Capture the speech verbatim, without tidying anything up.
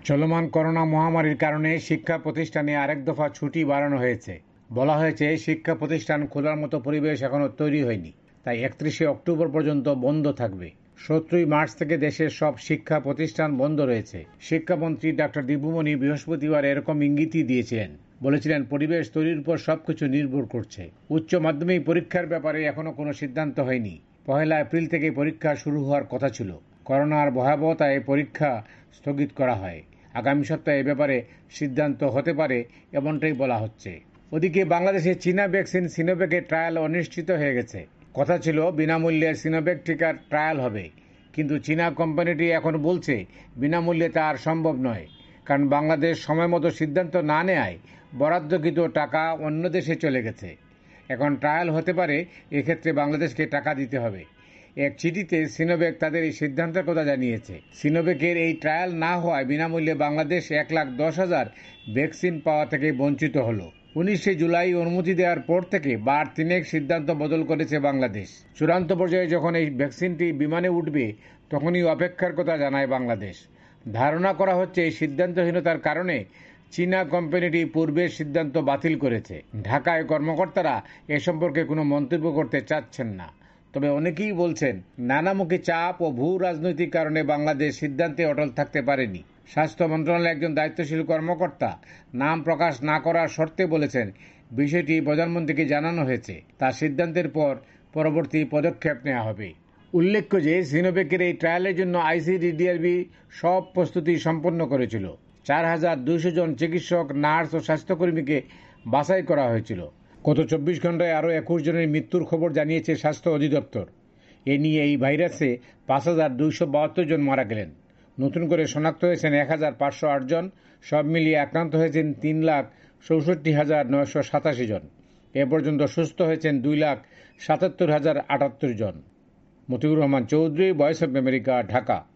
চলমান করোনা মহামারীর কারণে শিক্ষা প্রতিষ্ঠানে আরেক দফা ছুটি বাড়ানো হয়েছে। বলা হয়েছে শিক্ষা প্রতিষ্ঠান খোলার মতো পরিবেশ এখনো তৈরি হয়নি, তাই একত্রিশে অক্টোবর পর্যন্ত বন্ধ থাকবে। সতেরোই মার্চ থেকে দেশের সব শিক্ষা প্রতিষ্ঠান বন্ধ রয়েছে। শিক্ষামন্ত্রী ডাক্তার দীপুমণি বৃহস্পতিবার এরকম ইঙ্গিতই দিয়েছিলেন। বলেছিলেন, পরিবেশ তৈরির উপর সবকিছু নির্ভর করছে। উচ্চ মাধ্যমিক পরীক্ষার ব্যাপারে এখনো কোনো সিদ্ধান্ত হয়নি। পহেলা এপ্রিল থেকে পরীক্ষা শুরু হওয়ার কথা ছিল। করোনার ভয়াবহতায় পরীক্ষা স্থগিত করা হয়। আগামী সপ্তাহে এ ব্যাপারে সিদ্ধান্ত হতে পারে, এমনটাই বলা হচ্ছে। ওদিকে বাংলাদেশে চীনা ভ্যাকসিন সিনোভ্যাকের ট্রায়াল অনিশ্চিত হয়ে গেছে। কথা ছিল বিনামূল্যে সিনোভ্যাক টিকার ট্রায়াল হবে, কিন্তু চীনা কোম্পানিটি এখন বলছে বিনামূল্যে তা আর সম্ভব নয়, কারণ বাংলাদেশ সময় মতো সিদ্ধান্ত না নেয় বরাদ্দকৃত টাকা অন্য দেশে চলে গেছে। এখন ট্রায়াল হতে পারে, এক্ষেত্রে বাংলাদেশকে টাকা দিতে হবে। এক চিঠিতে সিনোভ্যাক তাদের এই সিদ্ধান্তের কথা জানিয়েছে। সিনোভ্যাকের এই ট্রায়াল না হওয়ায় বিনামূল্যে বাংলাদেশ এক লাখ দশ হাজার ভ্যাকসিন পাওয়া থেকে বঞ্চিত হলো। উনিশে জুলাই অনুমতি দেওয়ার পর থেকে বার তিনেক সিদ্ধান্ত বদল করেছে বাংলাদেশ। চূড়ান্ত পর্যায়ে যখন এই ভ্যাকসিনটি বিমানে উঠবে, তখনই অপেক্ষার কথা জানায় বাংলাদেশ। ধারণা করা হচ্ছে এই সিদ্ধান্তহীনতার কারণে চীনা কোম্পানিটি পূর্বের সিদ্ধান্ত বাতিল করেছে। ঢাকায় কর্মকর্তারা এ সম্পর্কে কোনো মন্তব্য করতে চাচ্ছেন না। তবে অনেকেই বলছেন, নানামুখী চাপ ও ভূ রাজনৈতিক কারণে বাংলাদেশ সিদ্ধান্তে অটল থাকতে পারেনি। স্বাস্থ্য মন্ত্রণালয়ের একজন দায়িত্বশীল কর্মকর্তা নাম প্রকাশ না করার শর্তে বলেছেন, বিষয়টি প্রধানমন্ত্রীকে জানানো হয়েছে। তার সিদ্ধান্তের পর পরবর্তী পদক্ষেপ নেওয়া হবে। উল্লেখ্য যে সিনোভ্যাকের এই ট্রায়ালের জন্য আইসিডিডিআরবি সব প্রস্তুতি সম্পন্ন করেছিল। চার হাজার দুইশো জন চিকিৎসক, নার্স ও স্বাস্থ্যকর্মীকে বাছাই করা হয়েছিল। গত চব্বিশ ঘন্টায় আরও একুশ জনের মৃত্যুর খবর জানিয়েছে স্বাস্থ্য অধিদপ্তর। এ নিয়ে এই ভাইরাসে পাঁচ হাজার দুইশো বাহাত্তর জন মারা গেলেন। নতুন করে শনাক্ত হয়েছেন এক হাজার পাঁচশো আট জন। সব মিলিয়ে আক্রান্ত হয়েছেন তিন লাখ চৌষট্টি হাজার নয়শো সাতাশি জন। এ পর্যন্ত সুস্থ হয়েছেন দুই লাখ সাতাত্তর হাজার আটাত্তর জন। Motiur Rahman Chowdhury, Voice of America, Dhaka.